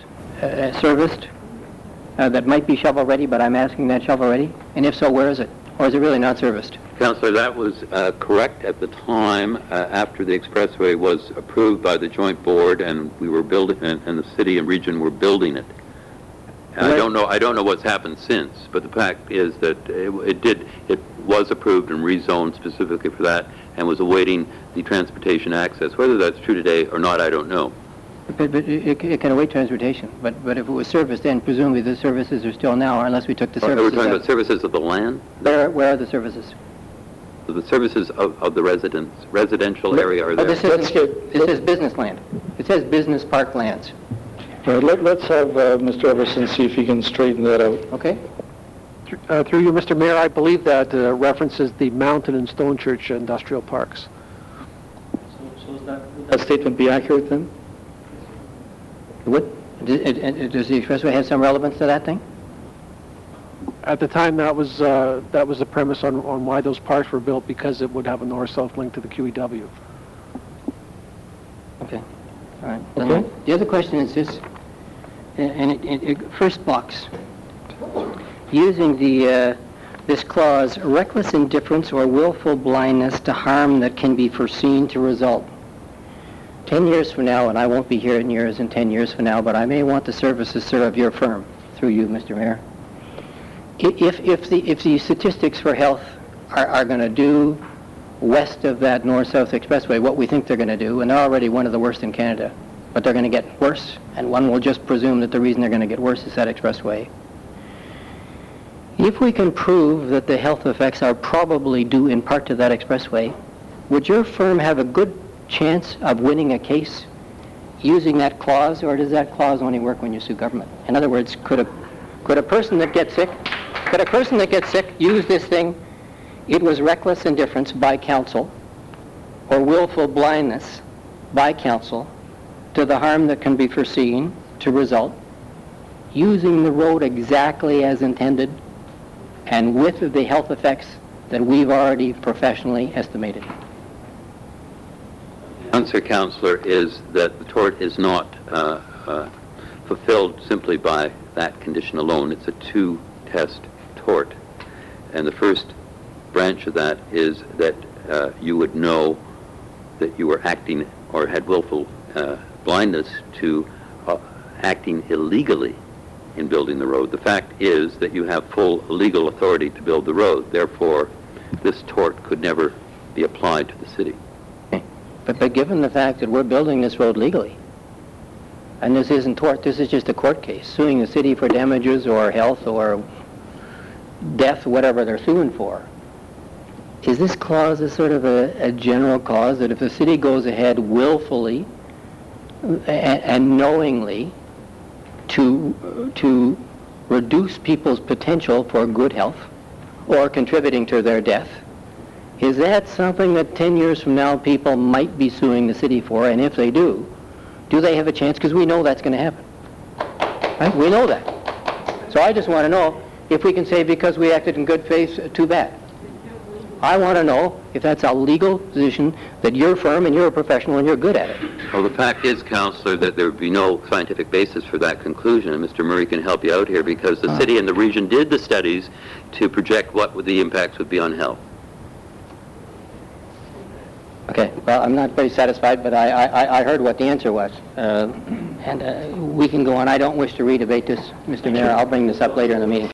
serviced that might be shovel-ready, but I'm asking that shovel-ready? And if so, where is it? Or is it really not serviced? Councillor, that was correct at the time after the expressway was approved by the joint board, and we were building, and the city and region were building it. And I don't know what's happened since, but the fact is that it was approved and rezoned specifically for that, and was awaiting the transportation access. Whether that's true today or not, I don't know. But it can await transportation. But if it was serviced, then presumably the services are still now, unless we took the services. We're talking about services of the land? Where are the services? The services of the residential area are there. This is business land. It says business park lands. Let's have Mr. Everson see if he can straighten that out. Okay. Through you, Mr. Mayor, I believe that references the Mountain and Stone Church industrial parks. So would that statement be accurate then? Does the expressway have some relevance to that thing? At the time, that was the premise on why those parks were built, because it would have a north-south link to the QEW. Okay. All right. Okay. The other question is this, and first box, using this clause, reckless indifference or willful blindness to harm that can be foreseen to result. 10 years from now, and I won't be here in years and 10 years from now, but I may want the services, sir, of your firm, through you, Mr. Mayor. If the statistics for health are going to do west of that north-south expressway what we think they're going to do, and they're already one of the worst in Canada, but they're going to get worse, and one will just presume that the reason they're going to get worse is that expressway. If we can prove that the health effects are probably due in part to that expressway, would your firm have a good chance of winning a case using that clause, or does that clause only work when you sue government? In other words, could a person that gets sick use this thing? It was reckless indifference by counsel or willful blindness by counsel to the harm that can be foreseen to result, using the road exactly as intended and with the health effects that we've already professionally estimated. The answer, Councillor, is that the tort is not fulfilled simply by that condition alone. It's a two-test tort. And the first branch of that is that you would know that you were acting or had willful blindness to acting illegally in building the road. The fact is that you have full legal authority to build the road. Therefore, this tort could never be applied to the city. But given the fact that we're building this road legally, and this isn't tort, this is just a court case, suing the city for damages or health or death, whatever they're suing for, is this clause a sort of a general clause that if the city goes ahead willfully and knowingly to reduce people's potential for good health or contributing to their death, is that something that 10 years from now people might be suing the city for? And if they do they have a chance? Because we know that's going to happen. Right? We know that. So I just want to know if we can say because we acted in good faith, too bad. I want to know if that's a legal position that your firm, and you're a professional and you're good at it. Well, the fact is, Councillor, that there would be no scientific basis for that conclusion, and Mr. Murray can help you out here because the city and the region did the studies to project what the impacts would be on health. Okay, well, I'm not very satisfied, but I heard what the answer was. And we can go on. I don't wish to redebate this, Mr. Mayor. I'll bring this up later in the meeting.